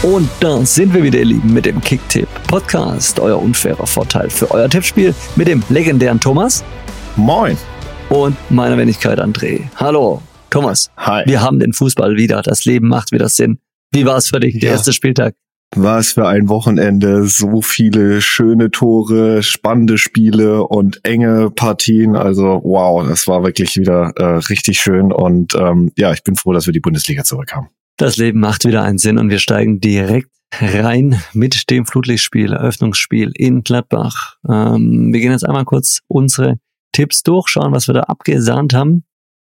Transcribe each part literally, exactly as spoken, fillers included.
Und da sind wir wieder, ihr Lieben, mit dem Kicktipp-Podcast. Euer unfairer Vorteil für euer Tippspiel mit dem legendären Thomas. Moin. Und meiner Wenigkeit André. Hallo, Thomas. Hi. Wir haben den Fußball wieder. Das Leben macht wieder Sinn. Wie war es für dich, der Ja. erste Spieltag? Was für ein Wochenende. So viele schöne Tore, spannende Spiele und enge Partien. Also wow, das war wirklich wieder äh, richtig schön. Und ähm, ja, ich bin froh, dass wir die Bundesliga zurück haben. Das Leben macht wieder einen Sinn und wir steigen direkt rein mit dem Flutlichtspiel, Eröffnungsspiel in Gladbach. Ähm, wir gehen jetzt einmal kurz unsere Tipps durch, schauen, was wir da abgesahnt haben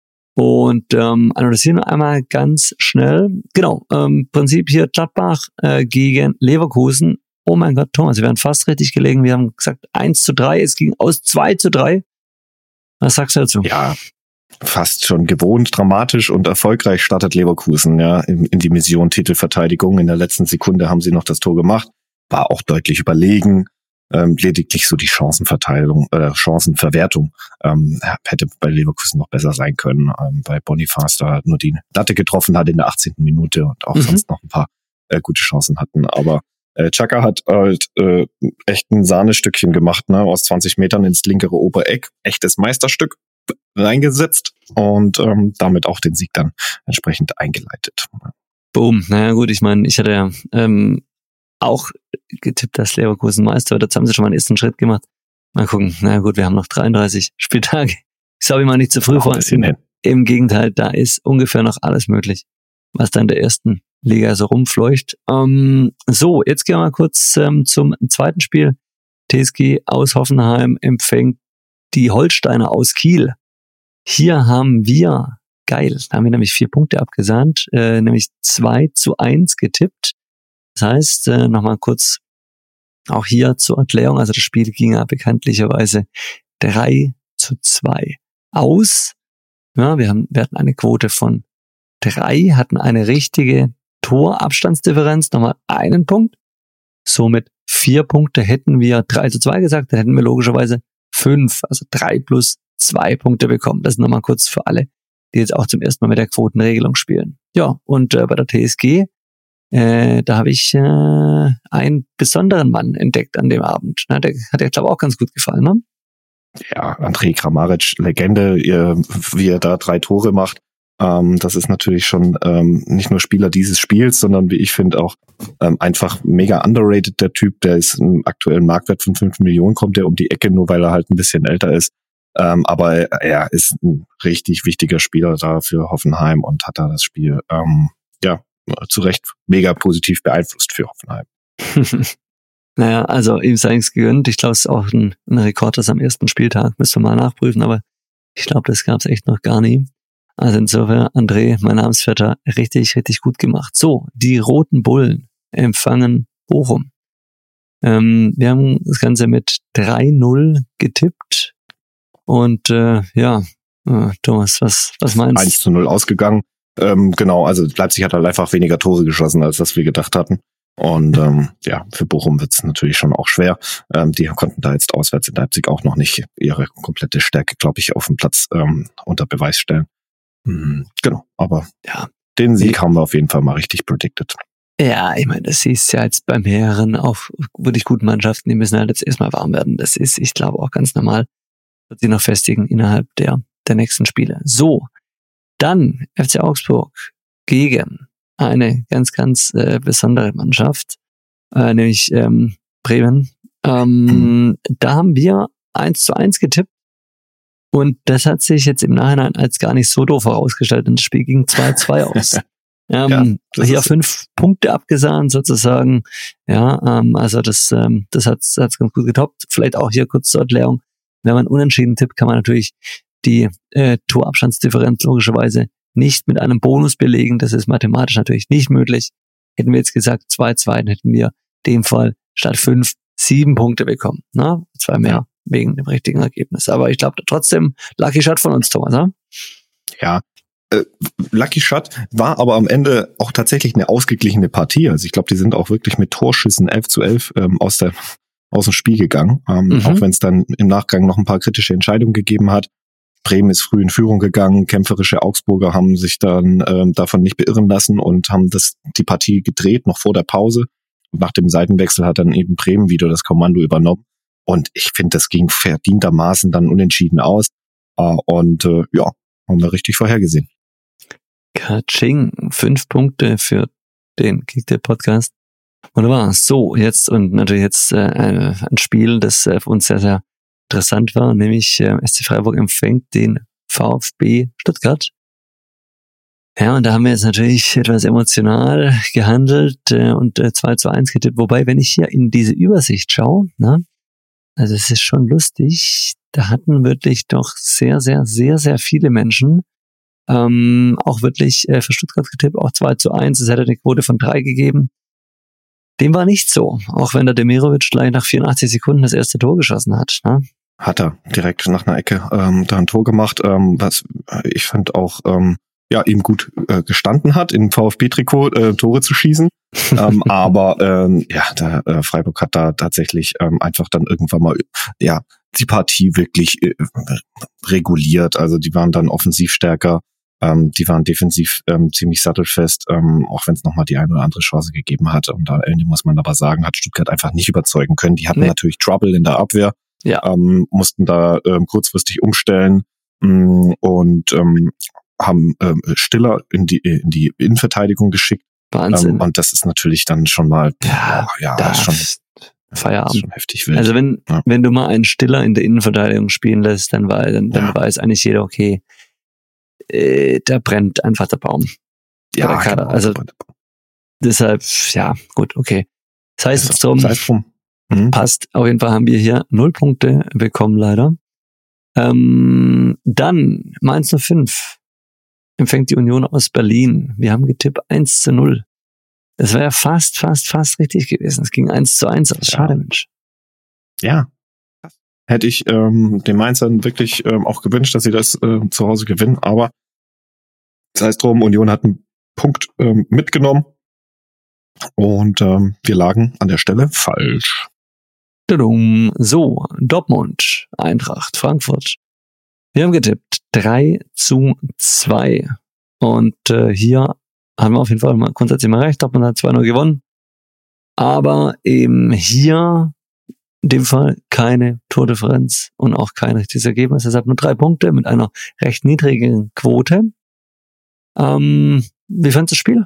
und ähm, analysieren einmal ganz schnell. Genau, ähm, Prinzip hier Gladbach äh, gegen Leverkusen. Oh mein Gott, Thomas, wir wären fast richtig gelegen. Wir haben gesagt eins zu drei, es ging aus zwei zu drei. Was sagst du dazu? Ja, fast schon gewohnt, dramatisch und erfolgreich startet Leverkusen ja in, in die Mission Titelverteidigung. In der letzten Sekunde haben sie noch das Tor gemacht, war auch deutlich überlegen. Ähm, lediglich so die Chancenverteilung, äh, Chancenverwertung ähm, hätte bei Leverkusen noch besser sein können, ähm, weil Boniface da nur die Latte getroffen hat in der achtzehnten Minute und auch mhm. sonst noch ein paar äh, gute Chancen hatten. Aber äh, Xhaka hat halt äh, echt ein Sahnestückchen gemacht, ne, aus zwanzig Metern ins linkere Obereck. Echtes Meisterstück reingesetzt und ähm, damit auch den Sieg dann entsprechend eingeleitet. Boom. Naja gut, ich meine, ich hatte ja ähm, auch getippt, dass Leverkusen Meister wird. Jetzt haben sie schon mal einen ersten Schritt gemacht. Mal gucken. Na gut, wir haben noch dreiunddreißig Spieltage. Ich sage mal nicht zu früh vor. Im, Im Gegenteil, da ist ungefähr noch alles möglich, was da in der ersten Liga so rumfleucht. Ähm, so, jetzt gehen wir mal kurz ähm, zum zweiten Spiel. T S G aus Hoffenheim empfängt die Holsteiner aus Kiel. Hier haben wir, geil, da haben wir nämlich vier Punkte abgesahnt, äh, nämlich zwei zu eins getippt. Das heißt, äh, nochmal kurz auch hier zur Erklärung, also das Spiel ging ja bekanntlicherweise drei zu zwei aus. Ja, wir, haben, wir hatten eine Quote von drei, hatten eine richtige Torabstandsdifferenz, nochmal einen Punkt. Somit vier Punkte hätten wir drei zu zwei gesagt, dann hätten wir logischerweise fünf, also drei plus zwei Punkte bekommen. Das ist nochmal kurz für alle, die jetzt auch zum ersten Mal mit der Quotenregelung spielen. Ja, und äh, bei der T S G, äh, da habe ich äh, einen besonderen Mann entdeckt an dem Abend. Na, der hat dir, glaube ich, auch ganz gut gefallen, ne? Ja, Andrej Kramaric, Legende, ihr, wie er da drei Tore macht. Ähm, das ist natürlich schon ähm, nicht nur Spieler dieses Spiels, sondern wie ich finde auch ähm, einfach mega underrated, der Typ. Der ist im aktuellen Marktwert von fünf Millionen, kommt der um die Ecke, nur weil er halt ein bisschen älter ist. Ähm, aber er ist ein richtig wichtiger Spieler da für Hoffenheim und hat da das Spiel ähm, ja zu Recht mega positiv beeinflusst für Hoffenheim. Naja, also ihm sei es gegönnt. Ich glaube, es ist auch ein, ein Rekord, das am ersten Spieltag. Müssen wir mal nachprüfen, aber ich glaube, das gab es echt noch gar nie. Also insofern, André, mein Namensvetter, richtig, richtig gut gemacht. So, die Roten Bullen empfangen Bochum. Ähm, wir haben das Ganze mit drei null getippt. Und äh, ja, äh, Thomas, was, was meinst du? eins zu null ausgegangen. Ähm, genau, also Leipzig hat halt einfach weniger Tore geschossen, als das wir gedacht hatten. Und ähm, ja, für Bochum wird es natürlich schon auch schwer. Ähm, die konnten da jetzt auswärts in Leipzig auch noch nicht ihre komplette Stärke, glaube ich, auf dem Platz ähm, unter Beweis stellen. Mhm, genau, aber ja, den Sieg haben wir auf jeden Fall mal richtig predicted. Ja, ich meine, das siehst ja jetzt beim Mehreren auch wirklich guten Mannschaften, die müssen halt jetzt erstmal warm werden. Das ist, ich glaube, auch ganz normal. Wird sie noch festigen innerhalb der, der nächsten Spiele. So, dann F C Augsburg gegen eine ganz, ganz äh, besondere Mannschaft, äh, nämlich ähm, Bremen. Ähm, mhm. Da haben wir eins zu eins getippt und das hat sich jetzt im Nachhinein als gar nicht so doof herausgestellt, denn das Spiel ging zwei zu zwei aus. Ähm, ja, hier fünf Punkte abgesahnt sozusagen. Ja, ähm, also das, ähm, das hat es ganz gut getoppt. Vielleicht auch hier kurz zur Erklärung. Wenn man unentschieden tippt, kann man natürlich die äh, Torabstandsdifferenz logischerweise nicht mit einem Bonus belegen. Das ist mathematisch natürlich nicht möglich. Hätten wir jetzt gesagt zwei zu zwei, dann hätten wir in dem Fall statt fünf sieben Punkte bekommen. Na, zwei mehr ja. wegen dem richtigen Ergebnis. Aber ich glaube trotzdem, Lucky Shot von uns, Thomas. Ja, ja. Äh, Lucky Shot war aber am Ende auch tatsächlich eine ausgeglichene Partie. Also ich glaube, die sind auch wirklich mit Torschüssen elf zu elf ähm, aus der aus dem Spiel gegangen, ähm, mhm. auch wenn es dann im Nachgang noch ein paar kritische Entscheidungen gegeben hat. Bremen ist früh in Führung gegangen, kämpferische Augsburger haben sich dann ähm, davon nicht beirren lassen und haben das die Partie gedreht, noch vor der Pause. Und nach dem Seitenwechsel hat dann eben Bremen wieder das Kommando übernommen. Und ich finde, das ging verdientermaßen dann unentschieden aus. Äh, und äh, ja, haben wir richtig vorhergesehen. Katsching, fünf Punkte für den Kicktipp-Podcast. Wunderbar. So, jetzt und natürlich jetzt äh, ein Spiel, das äh, für uns sehr, sehr interessant war, nämlich äh, S C Freiburg empfängt den VfB Stuttgart. Ja, und da haben wir jetzt natürlich etwas emotional gehandelt äh, und äh, zwei zu eins getippt. Wobei, wenn ich hier in diese Übersicht schaue, ne, also es ist schon lustig, da hatten wirklich doch sehr, sehr, sehr, sehr viele Menschen ähm, auch wirklich äh, für Stuttgart getippt, auch zwei zu eins. Es hätte eine Quote von drei gegeben. Dem war nicht so, auch wenn der Demirovic gleich nach vierundachtzig Sekunden das erste Tor geschossen hat. Ne? Hat er direkt nach einer Ecke ähm, da ein Tor gemacht, ähm, was ich fand auch ähm, ja ihm gut äh, gestanden hat, im VfB-Trikot äh, Tore zu schießen. ähm, aber ähm, ja, der äh, Freiburg hat da tatsächlich ähm, einfach dann irgendwann mal ja die Partie wirklich äh, reguliert. Also die waren dann offensiv stärker. Ähm, die waren defensiv ähm, ziemlich sattelfest, ähm, auch wenn es nochmal die eine oder andere Chance gegeben hat. Und am Ende muss man aber sagen, hat Stuttgart einfach nicht überzeugen können. Die hatten nee. natürlich Trouble in der Abwehr, ja. ähm, mussten da ähm, kurzfristig umstellen mh, und ähm, haben ähm, Stiller in die in die Innenverteidigung geschickt. Wahnsinn. Ähm, und das ist natürlich dann schon mal ja, oh, ja das ist schon, Feierabend. Das ist schon heftig wild. Also wenn ja. wenn du mal einen Stiller in der Innenverteidigung spielen lässt, dann, war, dann, dann ja. weiß eigentlich jeder, okay, da brennt einfach der Baum. Ja, genau, also deshalb, ja, gut, okay. Sei es drum, sei es drum. Mhm. Passt. Auf jeden Fall haben wir hier null Punkte bekommen, leider. Ähm, dann Mainz null fünf empfängt die Union aus Berlin. Wir haben getippt eins zu null. Das wäre ja fast, fast, fast richtig gewesen. Es ging eins zu eins aus. Schade, ja. Mensch. Ja. Hätte ich ähm, den Mainzern wirklich ähm, auch gewünscht, dass sie das äh, zu Hause gewinnen, aber das heißt drum, Union hat einen Punkt ähm, mitgenommen und ähm, wir lagen an der Stelle falsch. So, Dortmund, Eintracht, Frankfurt. Wir haben getippt drei zu zwei und äh, hier haben wir auf jeden Fall mal grundsätzlich mal recht, Dortmund hat zwei null gewonnen, aber eben hier in dem Fall keine Tordifferenz und auch kein richtiges Ergebnis. Deshalb nur drei Punkte mit einer recht niedrigen Quote. Ähm, wie fandst du das Spiel?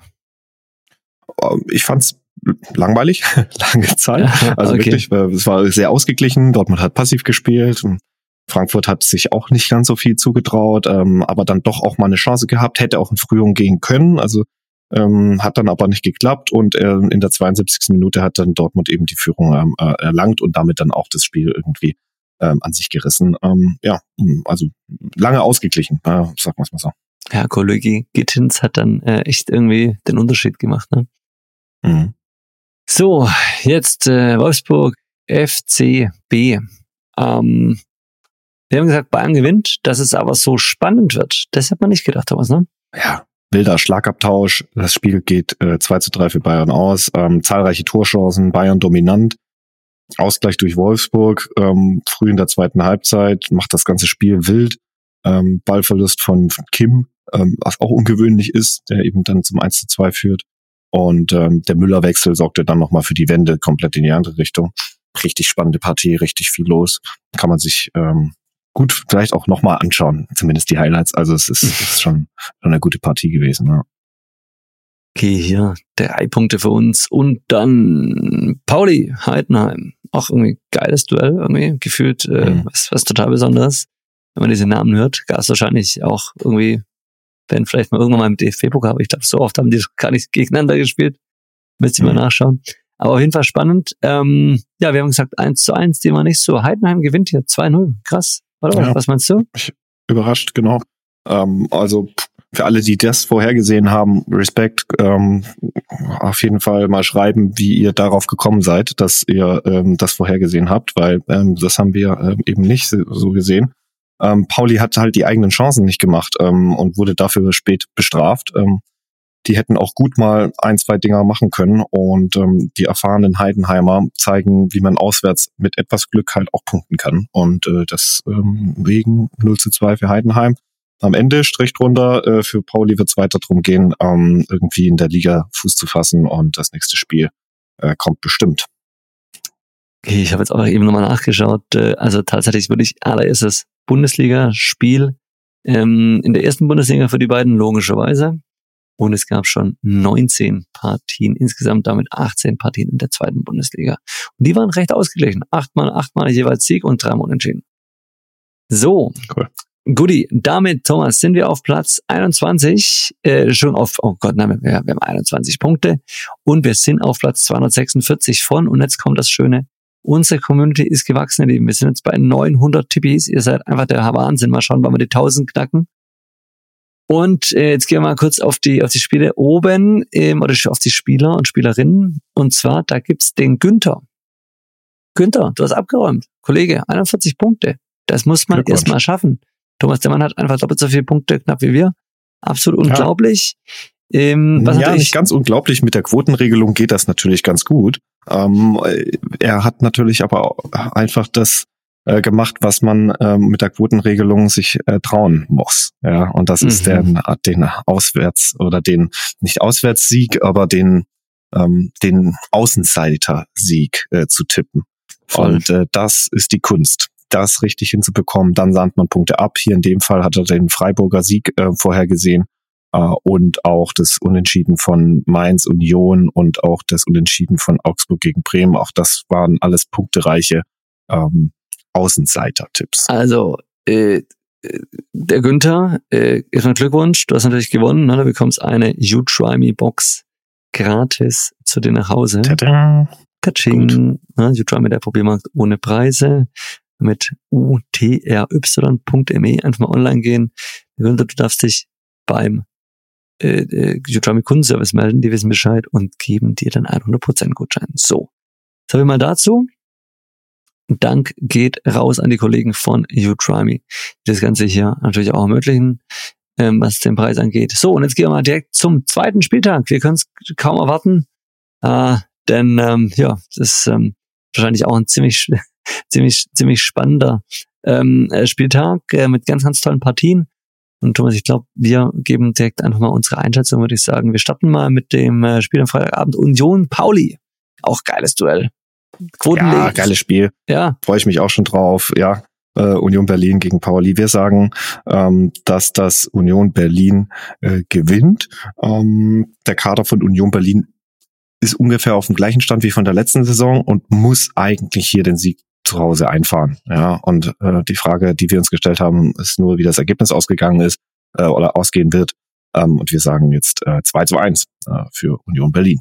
Ich fand's langweilig, lange Zeit. Also okay. wirklich, es war sehr ausgeglichen. Dortmund hat passiv gespielt. Frankfurt hat sich auch nicht ganz so viel zugetraut, aber dann doch auch mal eine Chance gehabt, hätte auch in Führung gehen können. Also Ähm, hat dann aber nicht geklappt und äh, in der zweiundsiebzigsten Minute hat dann Dortmund eben die Führung ähm, äh, erlangt und damit dann auch das Spiel irgendwie ähm, an sich gerissen. Ähm, ja, also lange ausgeglichen, äh, sagen wir es mal so. Ja, Kollege Gittins hat dann äh, echt irgendwie den Unterschied gemacht. Ne? Mhm. So, jetzt äh, Wolfsburg F C B. Ähm, wir haben gesagt, Bayern gewinnt, dass es aber so spannend wird. Das hat man nicht gedacht, Thomas, ne? Ja. Wilder Schlagabtausch, das Spiel geht äh, zwei zu drei für Bayern aus, ähm, zahlreiche Torchancen, Bayern dominant, Ausgleich durch Wolfsburg, ähm, früh in der zweiten Halbzeit, macht das ganze Spiel wild, ähm, Ballverlust von, von Kim, ähm, was auch ungewöhnlich ist, der eben dann zum eins zu zwei führt und ähm, der Müller-Wechsel sorgte dann nochmal für die Wende komplett in die andere Richtung. Richtig spannende Partie, richtig viel los, kann man sich ähm, gut vielleicht auch nochmal anschauen, zumindest die Highlights. Also es ist, es ist schon eine gute Partie gewesen. Ja. Okay, hier drei Punkte für uns und dann Pauli, Heidenheim. Auch irgendwie geiles Duell, irgendwie gefühlt äh, mhm. was, was total Besonderes. Wenn man diese Namen hört, gab es wahrscheinlich auch irgendwie, wenn vielleicht mal irgendwann mal im D F B-Pokal, aber ich glaube, so oft haben die gar nicht gegeneinander gespielt. Müsst ihr mhm. mal nachschauen. Aber auf jeden Fall spannend. Ähm, ja, wir haben gesagt eins zu eins, die war nicht so. Heidenheim gewinnt hier zwei null. Krass. Oder ja, was meinst du? Ich überrascht, genau. Ähm, also für alle, die das vorhergesehen haben, Respekt. Ähm, auf jeden Fall mal schreiben, wie ihr darauf gekommen seid, dass ihr ähm, das vorhergesehen habt, weil ähm, das haben wir ähm, eben nicht so gesehen. Ähm, Pauli hat halt die eigenen Chancen nicht gemacht ähm, und wurde dafür spät bestraft. Ähm, die hätten auch gut mal ein, zwei Dinger machen können und ähm, die erfahrenen Heidenheimer zeigen, wie man auswärts mit etwas Glück halt auch punkten kann und äh, das ähm, wegen null zu zwei für Heidenheim. Am Ende, Strich drunter, äh, für Pauli wird es weiter drum gehen, ähm, irgendwie in der Liga Fuß zu fassen und das nächste Spiel äh, kommt bestimmt. Okay, ich habe jetzt auch eben nochmal nachgeschaut, äh, also tatsächlich wirklich allererstes Bundesligaspiel ähm, in der ersten Bundesliga für die beiden, logischerweise. Und es gab schon neunzehn Partien, insgesamt damit achtzehn Partien in der zweiten Bundesliga. Und die waren recht ausgeglichen. Achtmal, achtmal jeweils Sieg und dreimal Unentschieden. So, cool. Guti, damit, Thomas, sind wir auf Platz einundzwanzig, äh, schon auf, oh Gott, nein, wir, wir haben einundzwanzig Punkte und wir sind auf Platz zweihundertsechsundvierzig von, und jetzt kommt das Schöne, unsere Community ist gewachsen, ihr Lieben. Wir sind jetzt bei neunhundert Tippis, ihr seid einfach der Wahnsinn. Mal schauen, wann wir die tausend knacken. Und äh, jetzt gehen wir mal kurz auf die auf die Spiele oben, ähm, oder auf die Spieler und Spielerinnen. Und zwar, da gibt's den Günther. Günther, du hast abgeräumt. Kollege, einundvierzig Punkte. Das muss man erst mal schaffen. Thomas, der Mann hat einfach doppelt so viele Punkte knapp wie wir. Absolut unglaublich. Ja, ähm, was ja nicht ganz unglaublich. Mit der Quotenregelung geht das natürlich ganz gut. Ähm, er hat natürlich aber einfach das äh, gemacht, was man ähm, mit der Quotenregelung sich äh, trauen muss. Ja, und das mhm. ist der, den Auswärts- oder den, nicht Auswärtssieg, aber den, ähm, den Außenseiter-Sieg äh, zu tippen. Voll. Und äh, das ist die Kunst, das richtig hinzubekommen. Dann sahnt man Punkte ab. Hier in dem Fall hat er den Freiburger Sieg äh, vorhergesehen. Und auch das Unentschieden von Mainz Union und auch das Unentschieden von Augsburg gegen Bremen. Auch das waren alles punktereiche ähm, Außenseiter-Tipps. Also, äh, der Günther, äh, Glückwunsch, du hast natürlich gewonnen. Ne? Du bekommst eine You Try Me Box gratis zu dir nach Hause. Tada. Katsching. Ne? You Try Me, der Probiermarkt ohne Preise. Mit u t r y punkt m e einfach mal online gehen. Günther, du darfst dich beim äh, You Try Me Kundenservice melden, die wissen Bescheid und geben dir dann hundert Prozent Gutschein. So, jetzt habe ich mal dazu. Dank geht raus an die Kollegen von You Try Me, die das Ganze hier natürlich auch ermöglichen, ähm, was den Preis angeht. So, und jetzt gehen wir mal direkt zum zweiten Spieltag. Wir können es kaum erwarten, äh, denn ähm, ja, das ist ähm, wahrscheinlich auch ein ziemlich, ziemlich, ziemlich spannender ähm, Spieltag äh, mit ganz, ganz tollen Partien. Und Thomas, ich glaube, wir geben direkt einfach mal unsere Einschätzung, würde ich sagen. Wir starten mal mit dem äh, Spiel am Freitagabend. Union Pauli. Auch geiles Duell. Quotenleg. Ja, geiles Spiel. Ja. Freue ich mich auch schon drauf. Ja, äh, Union Berlin gegen Pauli. Wir sagen, ähm, dass das Union Berlin äh, gewinnt. Ähm, der Kader von Union Berlin ist ungefähr auf dem gleichen Stand wie von der letzten Saison und muss eigentlich hier den Sieg zu Hause einfahren. Ja, und äh, die Frage, die wir uns gestellt haben, ist nur, wie das Ergebnis ausgegangen ist äh, oder ausgehen wird. Ähm, und wir sagen jetzt äh, zwei zu eins äh, für Union Berlin.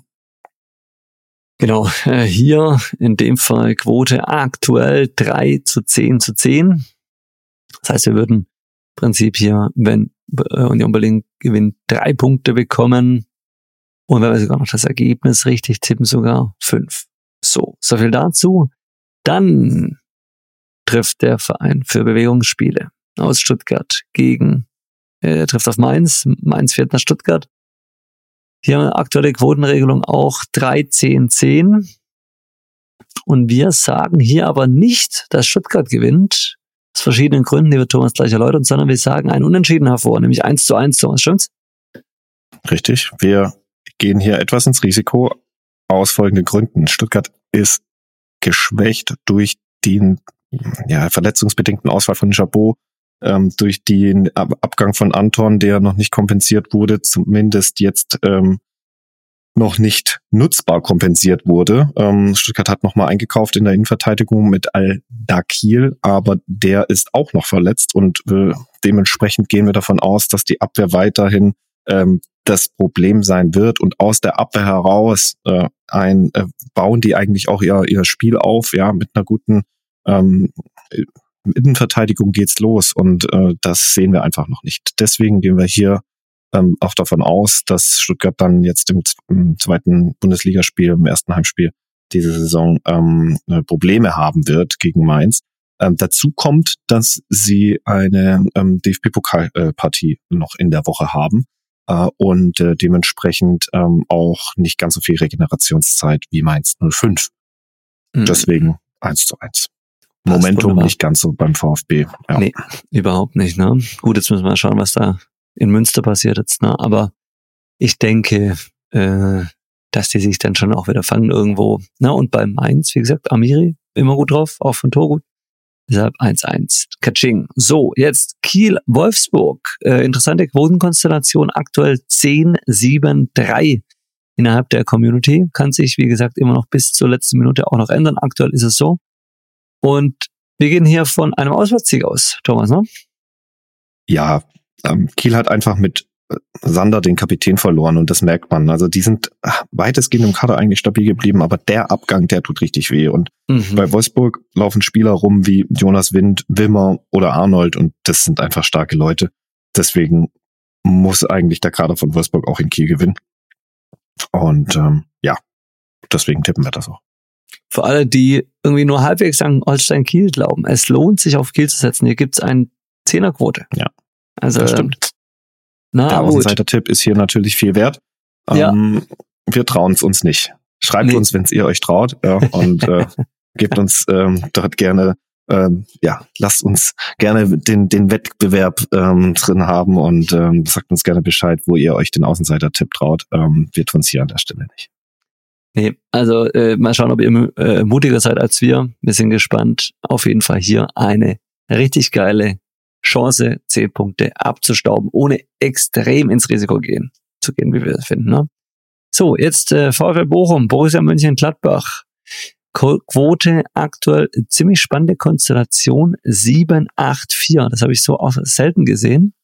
Genau, äh, hier in dem Fall Quote aktuell drei zu zehn zu zehn. Das heißt, wir würden im Prinzip hier, wenn äh, Union Berlin gewinnt, drei Punkte bekommen. Und wenn wir sogar noch das Ergebnis richtig tippen, sogar fünf. So, so viel dazu. Dann trifft der Verein für Bewegungsspiele aus Stuttgart gegen, äh, trifft auf Mainz. Mainz fährt nach Stuttgart. Hier haben wir aktuelle Quotenregelung auch dreizehn zehn. Und wir sagen hier aber nicht, dass Stuttgart gewinnt. Aus verschiedenen Gründen, die wird Thomas gleich erläutern, sondern wir sagen ein Unentschieden hervor, nämlich eins zu eins, Thomas, stimmt's? Richtig. Wir gehen hier etwas ins Risiko aus folgenden Gründen. Stuttgart ist geschwächt durch den ja, verletzungsbedingten Ausfall von Chabot, ähm, durch den Ab- Abgang von Anton, der noch nicht kompensiert wurde, zumindest jetzt ähm, noch nicht nutzbar kompensiert wurde. Ähm, Stuttgart hat nochmal eingekauft in der Innenverteidigung mit Al-Dakil, aber der ist auch noch verletzt und äh, dementsprechend gehen wir davon aus, dass die Abwehr weiterhin ähm, das Problem sein wird und aus der Abwehr heraus äh, ein äh, bauen die eigentlich auch ihr ihr Spiel auf, ja, mit einer guten ähm, Innenverteidigung geht's los und äh, das sehen wir einfach noch nicht. Deswegen gehen wir hier ähm, auch davon aus, dass Stuttgart dann jetzt im, im zweiten Bundesligaspiel, im ersten Heimspiel diese Saison ähm, Probleme haben wird gegen Mainz. Ähm, dazu kommt, dass sie eine ähm, D F B-Pokalpartie äh, noch in der Woche haben. äh, und äh, dementsprechend ähm, auch nicht ganz so viel Regenerationszeit wie Mainz null fünf. Mhm. Deswegen eins zu eins. Momentum wunderbar. Nicht ganz so beim VfB. Ja. Nee, überhaupt nicht. Ne? Gut, jetzt müssen wir mal schauen, was da in Münster passiert jetzt. Ne? Aber ich denke, äh, dass die sich dann schon auch wieder fangen irgendwo. Na, und bei Mainz, wie gesagt, Amiri, immer gut drauf, auch von Tor gut. Deshalb eins eins. Katsching. So, jetzt Kiel-Wolfsburg. Äh, interessante Quotenkonstellation. Aktuell zehn sieben drei innerhalb der Community. Kann sich, wie gesagt, immer noch bis zur letzten Minute auch noch ändern. Aktuell ist es so. Und wir gehen hier von einem Auswärtssieg aus, Thomas, ne? Ja, ähm, Kiel hat einfach mit Sander den Kapitän verloren und das merkt man. Also die sind weitestgehend im Kader eigentlich stabil geblieben, aber der Abgang, der tut richtig weh. Und mhm. bei Wolfsburg laufen Spieler rum wie Jonas Wind, Wimmer oder Arnold und das sind einfach starke Leute. Deswegen muss eigentlich der Kader von Wolfsburg auch in Kiel gewinnen. Und ähm, ja, deswegen tippen wir das auch. Für alle, die irgendwie nur halbwegs an Holstein-Kiel glauben, es lohnt sich auf Kiel zu setzen. Hier gibt's eine Zehnerquote. Ja, also, das stimmt. Na, der Außenseiter-Tipp ist hier natürlich viel wert. Ja. Ähm, wir trauen es uns nicht. Schreibt nee. uns, wenn es ihr euch traut, ja, und äh, gebt uns ähm, dort gerne, ähm, ja, lasst uns gerne den den Wettbewerb ähm, drin haben und ähm, sagt uns gerne Bescheid, wo ihr euch den Außenseiter-Tipp traut. Ähm, wir tun es hier an der Stelle nicht. Nee, also äh, mal schauen, ob ihr äh, mutiger seid als wir. Wir sind gespannt. Auf jeden Fall hier eine richtig geile Chance, zehn Punkte abzustauben, ohne extrem ins Risiko gehen zu gehen, wie wir das finden. Ne? So, jetzt äh, VfL Bochum, Borussia Mönchengladbach. Quote aktuell ziemlich spannende Konstellation, sieben acht vier. Das habe ich so auch selten gesehen.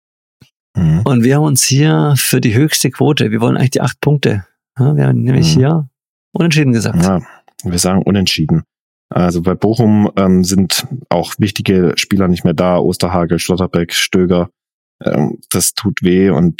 Mhm. Und wir haben uns hier für die höchste Quote, wir wollen eigentlich die acht Punkte. Ja, wir haben nämlich mhm. hier unentschieden gesagt. Ja, wir sagen unentschieden. Also bei Bochum ähm, sind auch wichtige Spieler nicht mehr da. Osterhagel, Schlotterbeck, Stöger. Ähm, das tut weh. Und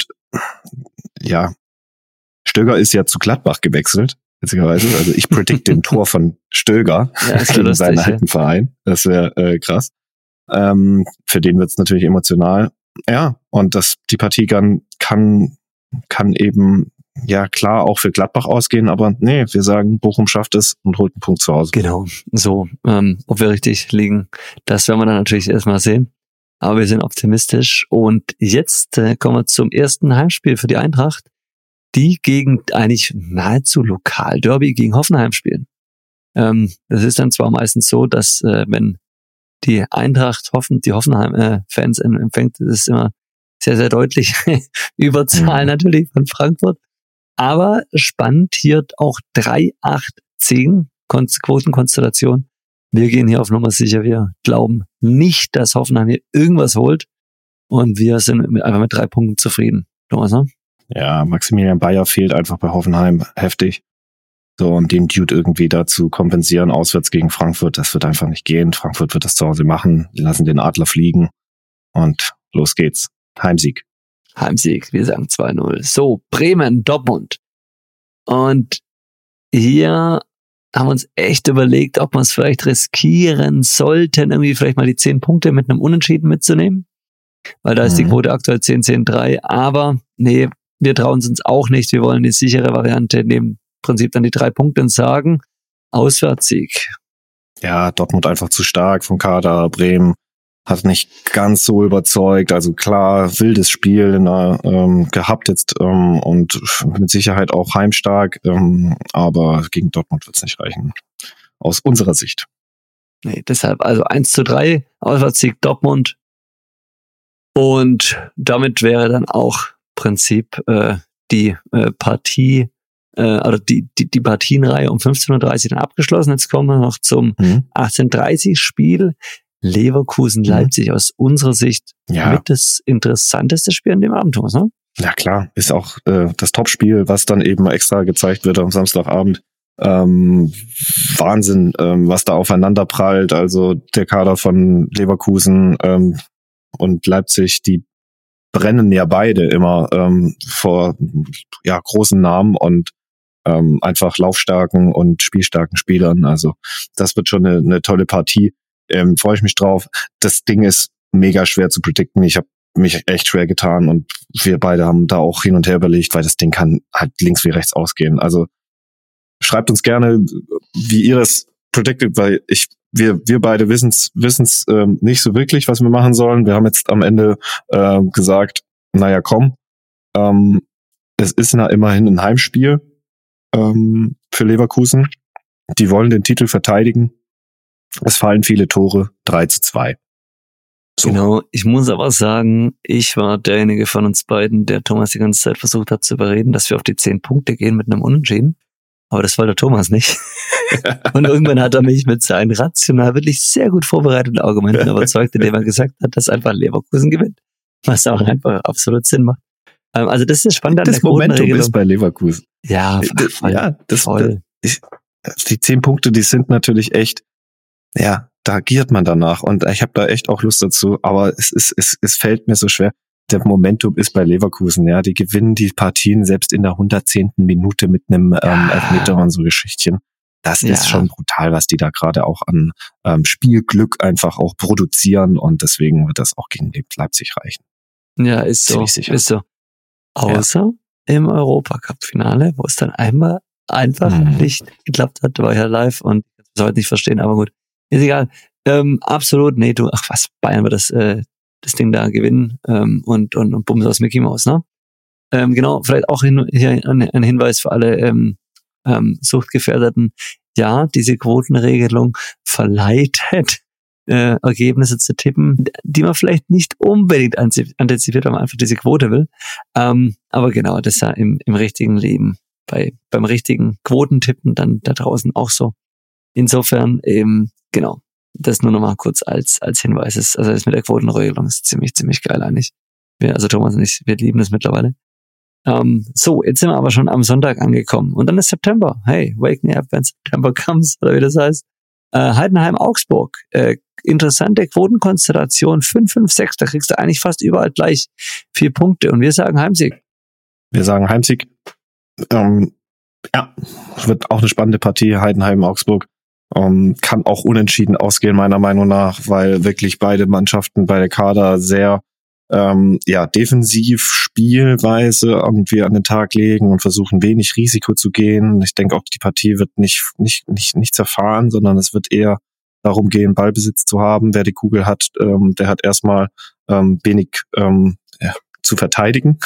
ja, Stöger ist ja zu Gladbach gewechselt, witzigerweise. Also ich predict den Tor von Stöger ja, gegen lustig, seinen alten ja. Verein. Das wäre äh, krass. Ähm, für den wird's natürlich emotional. Ja, und das die Partie kann, kann, kann eben ja klar auch für Gladbach ausgehen, aber nee, wir sagen, Bochum schafft es und holt einen Punkt zu Hause. Genau, so, ähm, ob wir richtig liegen, das werden wir dann natürlich erstmal sehen, aber wir sind optimistisch und jetzt äh, kommen wir zum ersten Heimspiel für die Eintracht, die gegen eigentlich nahezu Lokalderby gegen Hoffenheim spielen. Ähm, das ist dann zwar meistens so, dass äh, wenn die Eintracht hoffen, die Hoffenheim-Fans äh, empfängt, das ist immer sehr, sehr deutlich Überzahl mhm. natürlich von Frankfurt. Aber spannend hier auch drei acht zehn Quotenkonstellation. Wir gehen hier auf Nummer sicher. Wir glauben nicht, dass Hoffenheim hier irgendwas holt. Und wir sind mit, einfach mit drei Punkten zufrieden. Thomas, ne? Ja, Maximilian Bayer fehlt einfach bei Hoffenheim heftig. So, und den Dude irgendwie dazu kompensieren, auswärts gegen Frankfurt, das wird einfach nicht gehen. Frankfurt wird das zu Hause machen. Die lassen den Adler fliegen. Und los geht's. Heimsieg. Heimsieg, wir sagen zwei null. So, Bremen, Dortmund. Und hier haben wir uns echt überlegt, ob wir es vielleicht riskieren sollten, irgendwie vielleicht mal die zehn Punkte mit einem Unentschieden mitzunehmen. Weil da ist mhm. die Quote aktuell zehn zehn drei. Aber nee, wir trauen es uns auch nicht. Wir wollen die sichere Variante, in dem Prinzip dann die drei Punkte und sagen, Auswärtssieg. Ja, Dortmund einfach zu stark vom Kader, Bremen hat nicht ganz so überzeugt, also klar, wildes Spiel ähm, gehabt jetzt ähm, und mit Sicherheit auch heimstark, ähm, aber gegen Dortmund wird's nicht reichen, aus unserer Sicht. Nee, deshalb also eins zu drei, Auswärtssieg Dortmund und damit wäre dann auch Prinzip äh, die äh, Partie, äh, also die, die, die Partienreihe um fünfzehn Uhr dreißig dann abgeschlossen. Jetzt kommen wir noch zum mhm. achtzehn Uhr dreißig Spiel. Leverkusen-Leipzig mhm. aus unserer Sicht ja. mit das interessanteste Spiel an dem Abend, Thomas, ne? Ja klar, ist auch äh, das Topspiel, was dann eben extra gezeigt wird am Samstagabend. Ähm, Wahnsinn, ähm, was da aufeinander prallt. Also der Kader von Leverkusen ähm, und Leipzig, die brennen ja beide immer ähm, vor ja großen Namen und ähm, einfach laufstarken und spielstarken Spielern. Also das wird schon eine, eine tolle Partie. Ähm, freue ich mich drauf. Das Ding ist mega schwer zu predikten. Ich habe mich echt schwer getan und wir beide haben da auch hin und her überlegt, weil das Ding kann halt links wie rechts ausgehen. Also schreibt uns gerne, wie ihr das predicted, weil ich wir wir beide wissen's wissen's ähm, nicht so wirklich, was wir machen sollen. Wir haben jetzt am Ende äh, gesagt, naja, komm, ähm, es ist na immerhin ein Heimspiel ähm, für Leverkusen. Die wollen den Titel verteidigen. Es fallen viele Tore, drei zu zwei. So. Genau, ich muss aber sagen, ich war derjenige von uns beiden, der Thomas die ganze Zeit versucht hat zu überreden, dass wir auf die zehn Punkte gehen mit einem Unentschieden. Aber das wollte Thomas nicht. Und irgendwann hat er mich mit seinen rational wirklich sehr gut vorbereiteten Argumenten überzeugt, indem er gesagt hat, dass einfach Leverkusen gewinnt. Was auch einfach absolut Sinn macht. Also das ist das Spannende an der Momentum ist bei Leverkusen. Ja, voll, ja, das, voll. Ich, die zehn Punkte, die sind natürlich echt, ja, da agiert man danach und ich habe da echt auch Lust dazu, aber es ist, es, es fällt mir so schwer. Der Momentum ist bei Leverkusen, ja, die gewinnen die Partien selbst in der hundertzehnten Minute mit einem ähm, ja. Elfmeter und so Geschichtchen. Das ja. ist schon brutal, was die da gerade auch an ähm, Spielglück einfach auch produzieren und deswegen wird das auch gegen Leipzig reichen. Ja, ist so, ist so. Außer ja. im Europacup-Finale, wo es dann einmal einfach mhm. nicht geklappt hat, war ja live und ich kann es heute nicht verstehen, aber gut, ist egal. Ähm, absolut, nee, du, ach was, Bayern wird das, äh, das Ding da gewinnen ähm, und, und, und Bums aus Mickey Mouse, ne? Ähm, genau, vielleicht auch hin, hier ein, ein Hinweis für alle ähm, ähm, Suchtgefährdeten. Ja, diese Quotenregelung verleitet, äh, Ergebnisse zu tippen, die man vielleicht nicht unbedingt antizipiert, wenn man einfach diese Quote will. Ähm, aber genau, das ist ja im, im richtigen Leben, bei beim richtigen Quotentippen dann da draußen auch so. Insofern, eben, genau, das nur nochmal kurz als als Hinweis. Ist, also das mit der Quotenregelung ist ziemlich, ziemlich geil eigentlich. Wir, also Thomas und ich, wir lieben das mittlerweile. Ähm, so, jetzt sind wir aber schon am Sonntag angekommen. Und dann ist September. Hey, wake me up when September comes, oder wie das heißt. Äh, Heidenheim-Augsburg. Äh, interessante Quotenkonstellation. fünf fünf sechs, da kriegst du eigentlich fast überall gleich vier Punkte. Und wir sagen Heimsieg. Wir sagen Heimsieg. Ähm, ja, wird auch eine spannende Partie. Heidenheim-Augsburg. Um, kann auch unentschieden ausgehen, meiner Meinung nach, weil wirklich beide Mannschaften, beide Kader sehr ähm, ja defensiv Spielweise irgendwie an den Tag legen und versuchen wenig Risiko zu gehen. Ich denke auch, die Partie wird nicht nicht nicht nicht zerfahren, sondern es wird eher darum gehen, Ballbesitz zu haben. Wer die Kugel hat, ähm, der hat erstmal ähm, wenig ähm, ja, zu verteidigen.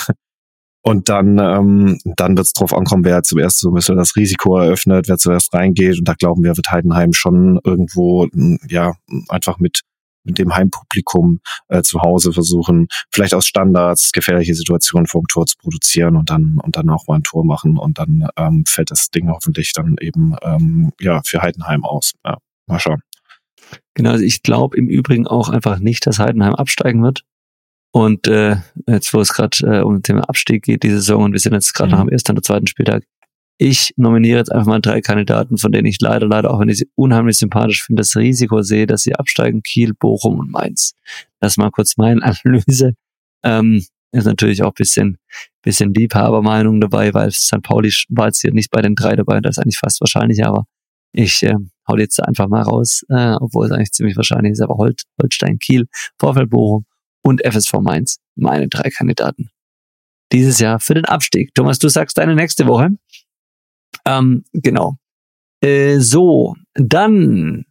Und dann, ähm, dann wird es drauf ankommen, wer zuerst so ein bisschen das Risiko eröffnet, wer zuerst reingeht. Und da glauben wir, wird Heidenheim schon irgendwo, ja, einfach mit, mit dem Heimpublikum äh, zu Hause versuchen, vielleicht aus Standards gefährliche Situationen vor dem Tor zu produzieren und dann und dann auch mal ein Tor machen. Und dann ähm, fällt das Ding hoffentlich dann eben ähm, ja für Heidenheim aus. Ja, mal schauen. Genau, also ich glaube im Übrigen auch einfach nicht, dass Heidenheim absteigen wird. Und äh, jetzt, wo es gerade äh, um das Thema Abstieg geht, diese Saison, und wir sind jetzt gerade mhm. noch am ersten oder zweiten Spieltag, ich nominiere jetzt einfach mal drei Kandidaten, von denen ich leider, leider, auch wenn ich sie unheimlich sympathisch finde, das Risiko sehe, dass sie absteigen: Kiel, Bochum und Mainz. Das ist mal kurz meine Analyse. Ähm, ist natürlich auch ein bisschen, bisschen Liebhabermeinung dabei, weil Sankt Pauli war jetzt hier nicht bei den drei dabei, das ist eigentlich fast wahrscheinlich, aber ich äh, hau jetzt einfach mal raus, äh, obwohl es eigentlich ziemlich wahrscheinlich ist, aber Holt, Holstein, Kiel, VfL Bochum und F S V Mainz, meine drei Kandidaten dieses Jahr für den Abstieg. Thomas, du sagst deine nächste Woche. Ähm, genau. Äh, so, dann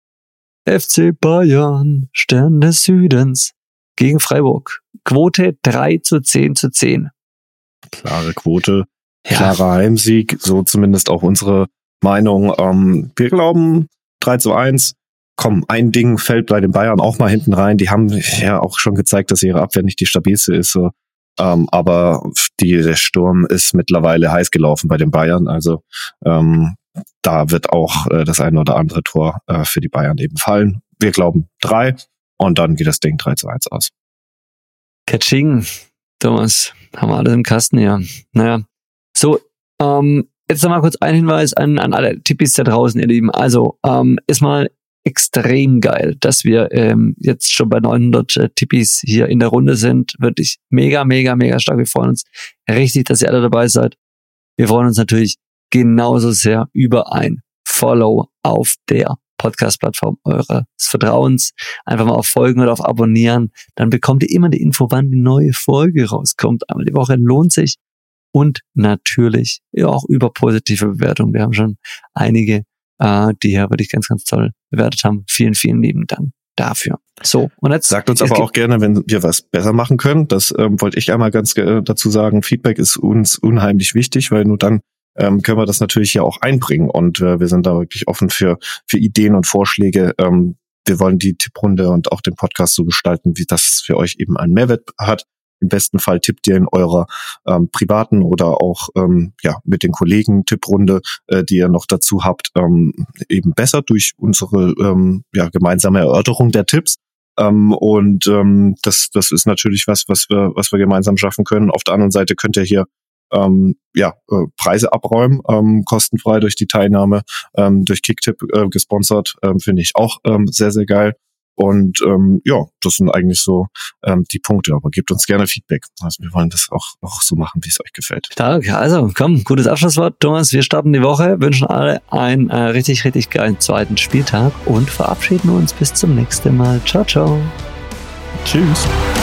F C Bayern, Stern des Südens gegen Freiburg. Quote drei zu zehn zu zehn. Klare Quote, klarer ja. Heimsieg, so zumindest auch unsere Meinung. Ähm, wir glauben drei zu eins. Komm, ein Ding fällt bei den Bayern auch mal hinten rein. Die haben ja auch schon gezeigt, dass ihre Abwehr nicht die stabilste ist. So. Ähm, aber die, der Sturm ist mittlerweile heiß gelaufen bei den Bayern. Also ähm, da wird auch äh, das eine oder andere Tor äh, für die Bayern eben fallen. Wir glauben drei und dann geht das Ding drei zu eins aus. Katsching, Thomas, haben wir alles im Kasten hier. Naja, so, ähm, jetzt noch mal kurz ein Hinweis an, an alle Tippis da draußen, ihr Lieben. Also, ähm, ist mal extrem geil, dass wir ähm, jetzt schon bei neunhundert äh, Tippis hier in der Runde sind. Wirklich mega, mega, mega stark. Wir freuen uns richtig, dass ihr alle dabei seid. Wir freuen uns natürlich genauso sehr über ein Follow auf der Podcast-Plattform eures Vertrauens. Einfach mal auf Folgen oder auf Abonnieren. Dann bekommt ihr immer die Info, wann die neue Folge rauskommt. Einmal die Woche lohnt sich. Und natürlich ja auch über positive Bewertungen. Wir haben schon einige, äh, die hier wirklich ganz, ganz toll bewertet haben. Vielen, vielen lieben Dank dafür. So, und jetzt sagt uns aber auch gerne, wenn wir was besser machen können. Das ähm, wollte ich einmal ganz äh, dazu sagen. Feedback ist uns unheimlich wichtig, weil nur dann ähm, können wir das natürlich hier auch einbringen. Und äh, wir sind da wirklich offen für für Ideen und Vorschläge. Ähm, wir wollen die Tipprunde und auch den Podcast so gestalten, wie das für euch eben einen Mehrwert hat. Im besten Fall tippt ihr in eurer ähm, privaten oder auch ähm, ja mit den Kollegen Tipprunde, äh, die ihr noch dazu habt, ähm, eben besser durch unsere ähm, ja gemeinsame Erörterung der Tipps. Ähm, und ähm, das das ist natürlich was, was wir was wir gemeinsam schaffen können. Auf der anderen Seite könnt ihr hier ähm, ja äh, Preise abräumen, ähm, kostenfrei durch die Teilnahme, ähm, durch Kicktip äh, gesponsert, ähm, finde ich auch ähm, sehr sehr geil. Und ähm, ja, das sind eigentlich so ähm, die Punkte. Aber gebt uns gerne Feedback. Also wir wollen das auch, auch so machen, wie es euch gefällt. Stark, also komm, gutes Abschlusswort, Thomas. Wir starten die Woche, wünschen alle einen äh, richtig, richtig geilen zweiten Spieltag und verabschieden uns bis zum nächsten Mal. Ciao, ciao. Tschüss.